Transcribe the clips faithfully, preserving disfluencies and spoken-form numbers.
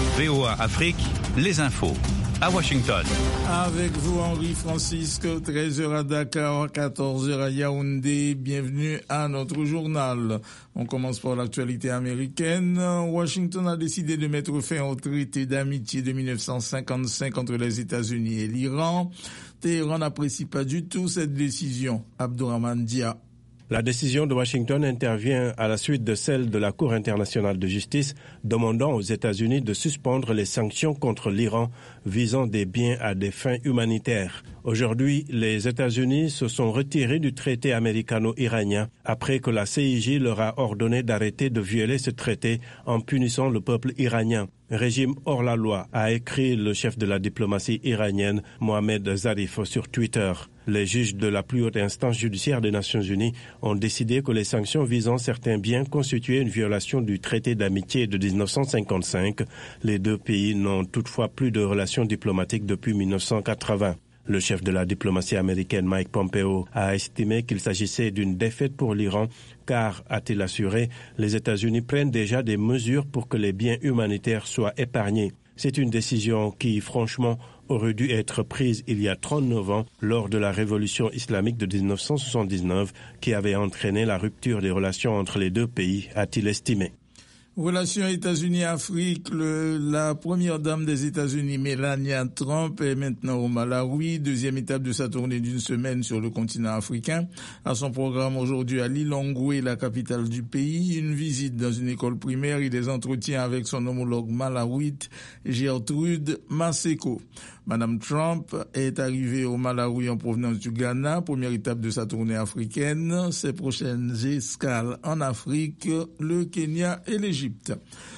V O A Afrique, les infos. À Washington. Avec vous, Henri Francisque, treize heures à Dakar, quatorze heures à Yaoundé. Bienvenue à notre journal. On commence par l'actualité américaine. Washington a décidé de mettre fin au traité d'amitié de dix-neuf cent cinquante-cinq entre les États-Unis et l'Iran. Téhéran n'apprécie pas du tout cette décision. Abdourahmane Dia. La décision de Washington intervient à la suite de celle de la Cour internationale de justice demandant aux États-Unis de suspendre les sanctions contre l'Iran visant des biens à des fins humanitaires. Aujourd'hui, les États-Unis se sont retirés du traité américano-iranien après que la C I J leur a ordonné d'arrêter de violer ce traité en punissant le peuple iranien. Régime hors la loi, a écrit le chef de la diplomatie iranienne, Mohamed Zarif, sur Twitter. Les juges de la plus haute instance judiciaire des Nations Unies ont décidé que les sanctions visant certains biens constituaient une violation du traité d'amitié de dix-neuf cent cinquante-cinq. Les deux pays n'ont toutefois plus de relations diplomatiques depuis dix-neuf cent quatre-vingts. Le chef de la diplomatie américaine, Mike Pompeo, a estimé qu'il s'agissait d'une défaite pour l'Iran, car, a-t-il assuré, les États-Unis prennent déjà des mesures pour que les biens humanitaires soient épargnés. C'est une décision qui, franchement, aurait dû être prise il y a trente-neuf ans lors de la révolution islamique de dix-neuf cent soixante-dix-neuf qui avait entraîné la rupture des relations entre les deux pays, a-t-il estimé. Relations États-Unis-Afrique, le, la première dame des États-Unis, Melania Trump, est maintenant au Malawi, deuxième étape de sa tournée d'une semaine sur le continent africain. À son programme aujourd'hui à Lilongwe, la capitale du pays, une visite dans une école primaire et des entretiens avec son homologue malawite, Gertrude Maseko. Madame Trump est arrivée au Malawi en provenance du Ghana, première étape de sa tournée africaine. Ses prochaines escales en Afrique, le Kenya et l'Égypte.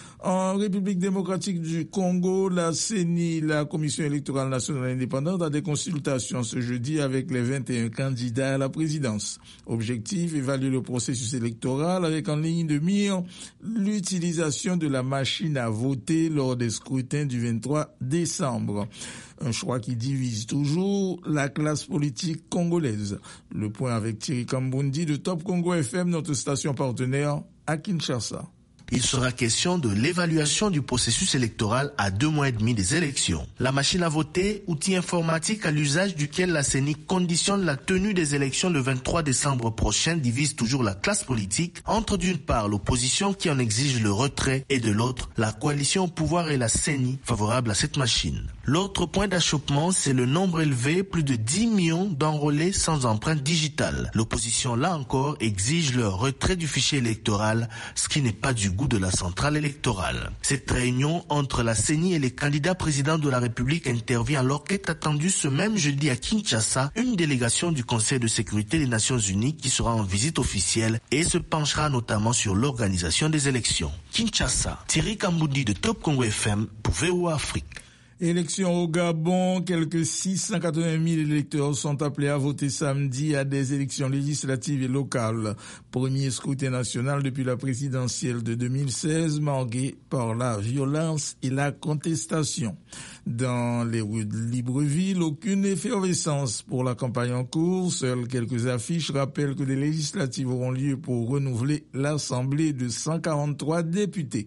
En République démocratique du Congo, la C E N I, la Commission électorale nationale indépendante, a des consultations ce jeudi avec les vingt et un candidats à la présidence. Objectif, évaluer le processus électoral avec en ligne de mire l'utilisation de la machine à voter lors des scrutins du vingt-trois décembre. Un choix qui divise toujours la classe politique congolaise. Le point avec Thierry Kambundi de Top Congo F M, notre station partenaire à Kinshasa. Il sera question de l'évaluation du processus électoral à deux mois et demi des élections. La machine à voter, outil informatique à l'usage duquel la C E N I conditionne la tenue des élections le vingt-trois décembre prochain, divise toujours la classe politique entre d'une part l'opposition qui en exige le retrait et de l'autre la coalition au pouvoir et la C E N I favorable à cette machine. L'autre point d'achoppement, c'est le nombre élevé, plus de dix millions d'enrôlés sans empreinte digitale. L'opposition, là encore, exige le retrait du fichier électoral, ce qui n'est pas du goût de la centrale électorale. Cette réunion entre la C E N I et les candidats présidents de la République intervient alors qu'est attendue ce même jeudi à Kinshasa une délégation du Conseil de sécurité des Nations Unies qui sera en visite officielle et se penchera notamment sur l'organisation des élections. Kinshasa, Thierry Kambundi de Top Congo F M pour V O A Afrique. Élections au Gabon, quelques six cent quatre-vingt mille électeurs sont appelés à voter samedi à des élections législatives et locales. Premier scrutin national depuis la présidentielle de deux mille seize, marqué par la violence et la contestation. Dans les rues de Libreville, aucune effervescence pour la campagne en cours. Seules quelques affiches rappellent que des législatives auront lieu pour renouveler l'Assemblée de cent quarante-trois députés.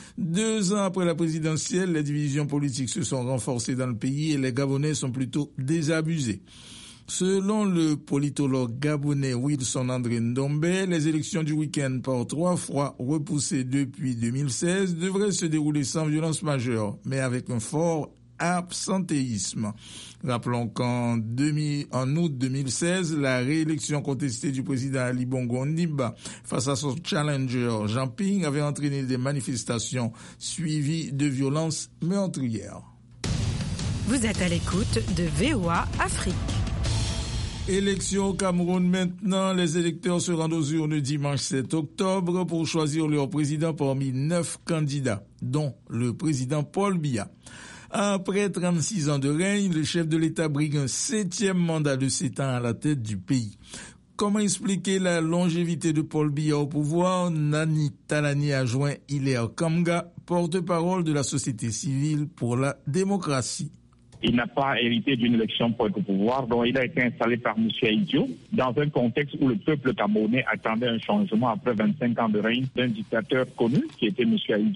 Deux ans après la présidentielle, les divisions politiques se sont renforcées dans le pays et les Gabonais sont plutôt désabusés. Selon le politologue gabonais Wilson André Ndombe, les élections du week-end par trois fois repoussées depuis deux mille seize devraient se dérouler sans violence majeure, mais avec un fort absentéisme. Rappelons qu'en en août deux mille seize, la réélection contestée du président Ali Bongo Ondimba face à son challenger Jean Ping avait entraîné des manifestations suivies de violences meurtrières. Vous êtes à l'écoute de V O A Afrique. Élection au Cameroun maintenant. Les électeurs se rendent aux urnes dimanche sept octobre pour choisir leur président parmi neuf candidats, dont le président Paul Biya. Après trente-six ans de règne, le chef de l'État brigue un septième mandat de sept ans à la tête du pays. Comment expliquer la longévité de Paul Biya au pouvoir? Nani Talani a joint Hilaire Kamga, porte-parole de la société civile pour la démocratie. Il n'a pas hérité d'une élection pour être au pouvoir, donc il a été installé par M. Idio dans un contexte où le peuple camerounais attendait un changement après vingt-cinq ans de règne d'un dictateur connu qui était M. Idio.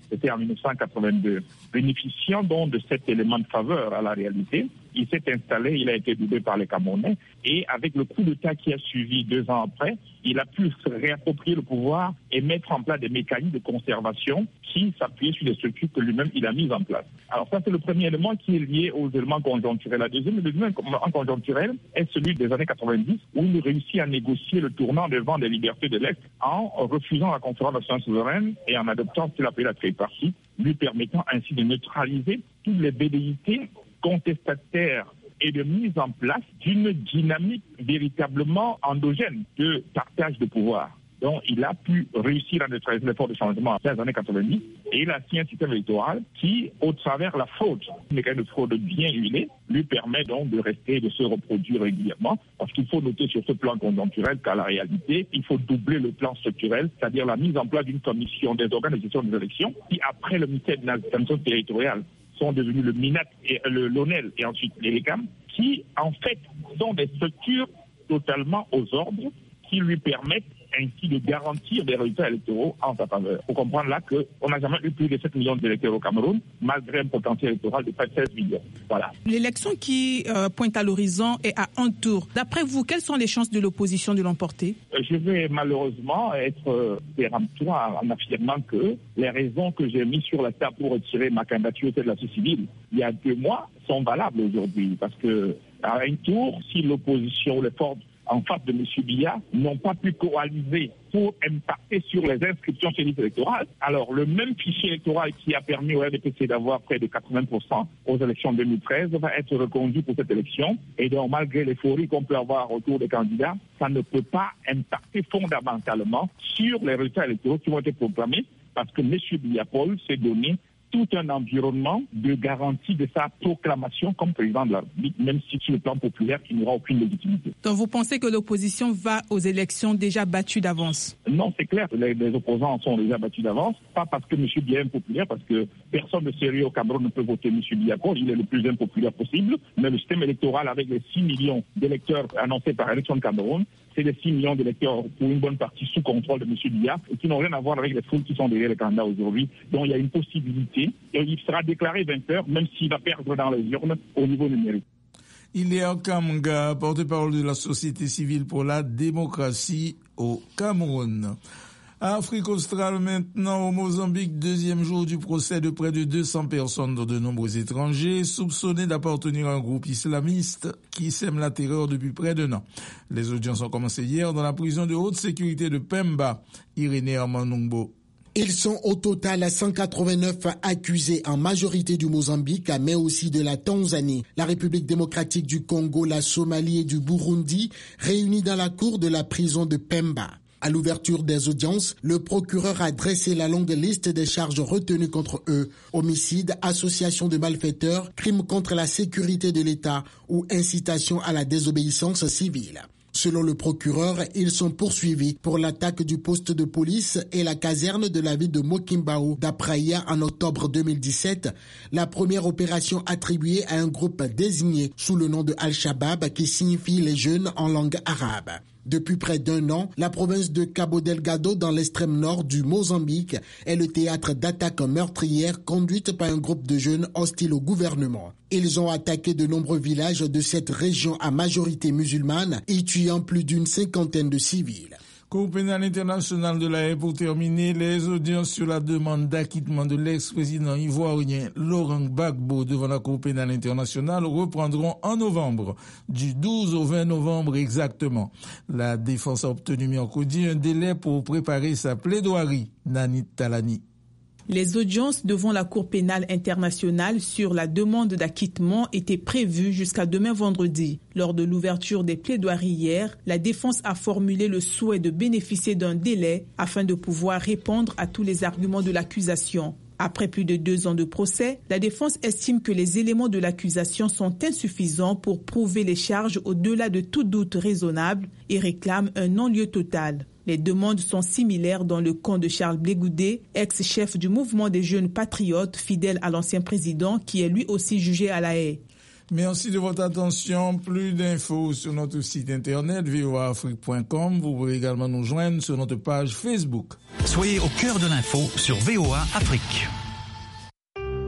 c'était en dix-neuf cent quatre-vingt-deux. Bénéficiant donc de cet élément de faveur à la réalité, il s'est installé, il a été doublé par les Camerounais, et avec le coup d'État qui a suivi deux ans après, il a pu se réapproprier le pouvoir et mettre en place des mécanismes de conservation qui s'appuyaient sur des structures que lui-même il a mises en place. Alors ça, c'est le premier élément qui est lié aux éléments conjoncturels. La deuxième, le deuxième élément conjoncturel est celui des années quatre-vingt-dix, où il réussit à négocier le tournant des vents des libertés de l'Est en refusant la conférence nationale souveraine et en adoptant ce qu'il appelait la tripartie, lui permettant ainsi de neutraliser toutes les velléités contestataires et de mise en place d'une dynamique véritablement endogène de partage de pouvoir. Donc, il a pu réussir à neutraliser l'effort de changement dans les années quatre-vingt-dix et il a signé un système électoral qui, au travers la fraude, le mécanisme de fraude bien huilé, lui permet donc de rester et de se reproduire régulièrement. Parce qu'il faut noter sur ce plan conjoncturel qu'à la réalité, il faut doubler le plan structurel, c'est-à-dire la mise en place d'une commission des organes de gestion des élections qui, après le ministère de l'administration territoriale, sont devenus le MINAT et le l'ONEL et ensuite les RECAM, qui en fait sont des structures totalement aux ordres qui lui permettent ainsi de garantir des résultats électoraux en sa faveur. Il faut comprendre là qu'on n'a jamais eu plus de sept millions d'électeurs au Cameroun, malgré un potentiel électoral de près de seize millions. Voilà. L'élection qui euh, pointe à l'horizon est à un tour. D'après vous, quelles sont les chances de l'opposition de l'emporter? Je vais malheureusement être euh, péremptoire en affirmant que les raisons que j'ai mises sur la table pour retirer ma candidature de la société civile il y a deux mois sont valables aujourd'hui. Parce que à un tour, si l'opposition ou les forces en face de M. Biya n'ont pas pu coaliser pour impacter sur les inscriptions sur les listes électorales. Alors, le même fichier électoral qui a permis au R D P C d'avoir près de quatre-vingts pour cent aux élections deux mille treize va être reconduit pour cette élection. Et donc, malgré l'euphorie qu'on peut avoir autour des candidats, ça ne peut pas impacter fondamentalement sur les résultats électoraux qui vont être proclamés parce que M. Biya Paul s'est donné tout un environnement de garantie de sa proclamation comme président de la République, même si sur le plan populaire, il n'aura aucune légitimité. Donc vous pensez que l'opposition va aux élections déjà battue d'avance? Non, c'est clair. Les, les opposants sont déjà battus d'avance. Pas parce que M. Biya est impopulaire, parce que personne de sérieux au Cameroun ne peut voter M. Biya Paul. Il est le plus impopulaire possible. Mais le système électoral avec les six millions d'électeurs annoncés par l'élection de Cameroun, c'est les six millions d'électeurs pour une bonne partie sous contrôle de M. Biya et qui n'ont rien à voir avec les foules qui sont derrière les candidats aujourd'hui. Donc il y a une possibilité et il sera déclaré vainqueur même s'il va perdre dans les urnes au niveau numérique. Ilia Kamanga, porte-parole de la société civile pour la démocratie au Cameroun. Afrique australe maintenant, au Mozambique, deuxième jour du procès de près de deux cents personnes dont de nombreux étrangers soupçonnés d'appartenir à un groupe islamiste qui sème la terreur depuis près d'un an. Les audiences ont commencé hier dans la prison de haute sécurité de Pemba. Irénée Armanungbo. Ils sont au total cent quatre-vingt-neuf accusés, en majorité du Mozambique, mais aussi de la Tanzanie, la République démocratique du Congo, la Somalie et du Burundi, réunis dans la cour de la prison de Pemba. À l'ouverture des audiences, le procureur a dressé la longue liste des charges retenues contre eux. Homicide, association de malfaiteurs, crime contre la sécurité de l'État ou incitation à la désobéissance civile. Selon le procureur, ils sont poursuivis pour l'attaque du poste de police et la caserne de la ville de Mokimbao d'Apraia en octobre deux mille dix-sept, la première opération attribuée à un groupe désigné sous le nom de Al-Shabaab qui signifie les jeunes en langue arabe. Depuis près d'un an, la province de Cabo Delgado dans l'extrême nord du Mozambique est le théâtre d'attaques meurtrières conduites par un groupe de jeunes hostiles au gouvernement. Ils ont attaqué de nombreux villages de cette région à majorité musulmane, y tuant plus d'une cinquantaine de civils. Cour pénale internationale de la Haye pour terminer les audiences sur la demande d'acquittement de l'ex-président ivoirien Laurent Gbagbo devant la Cour pénale internationale reprendront en novembre, du douze au vingt novembre exactement. La défense a obtenu mercredi un délai pour préparer sa plaidoirie. Nanit Talani. Les audiences devant la Cour pénale internationale sur la demande d'acquittement étaient prévues jusqu'à demain vendredi. Lors de l'ouverture des plaidoiries hier, la défense a formulé le souhait de bénéficier d'un délai afin de pouvoir répondre à tous les arguments de l'accusation. Après plus de deux ans de procès, la défense estime que les éléments de l'accusation sont insuffisants pour prouver les charges au-delà de tout doute raisonnable et réclame un non-lieu total. Les demandes sont similaires dans le camp de Charles Blé Goudé, ex-chef du mouvement des jeunes patriotes fidèle à l'ancien président qui est lui aussi jugé à la Haye. Merci de votre attention. Plus d'infos sur notre site internet v o a afrique point com. Vous pouvez également nous joindre sur notre page Facebook. Soyez au cœur de l'info sur V O A Afrique.